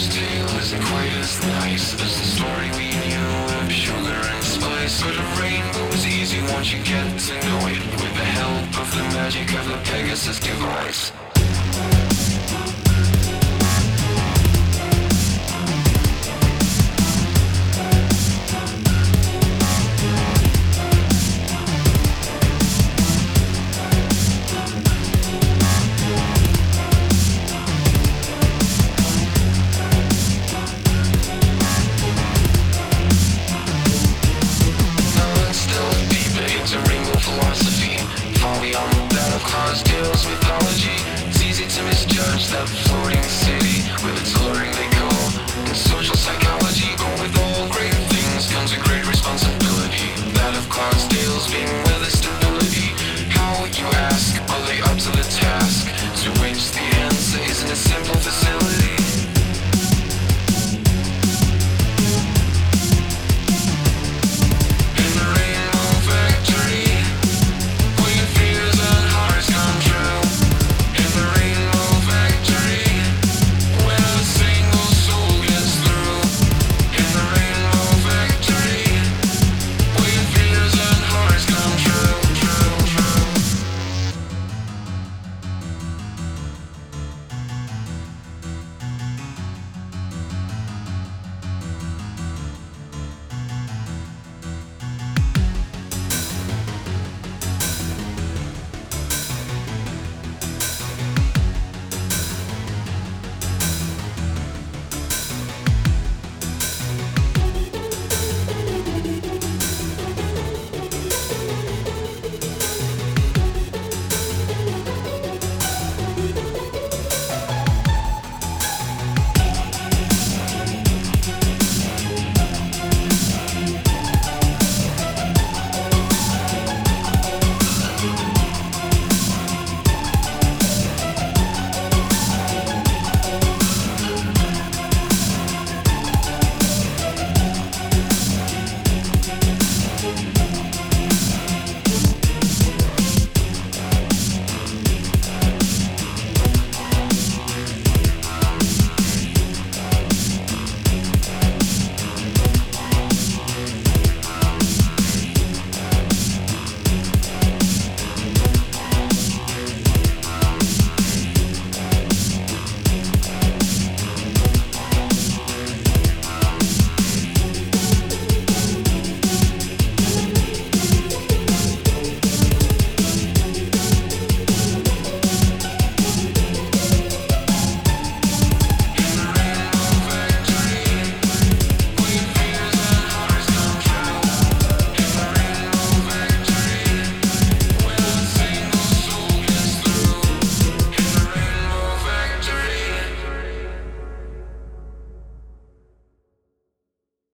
rainbow's tale isn't quite as nice as the story we knew of sugar and spice. But a rainbow is easy once you get to know it, with the help of the magic of the Pegasus device.